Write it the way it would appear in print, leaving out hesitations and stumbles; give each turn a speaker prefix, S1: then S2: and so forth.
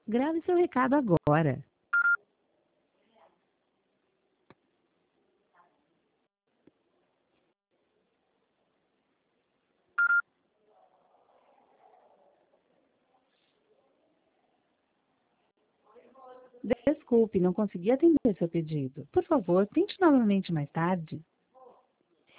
S1: Grave seu recado agora. Desculpe, não consegui atender seu pedido. Por favor, tente novamente mais tarde.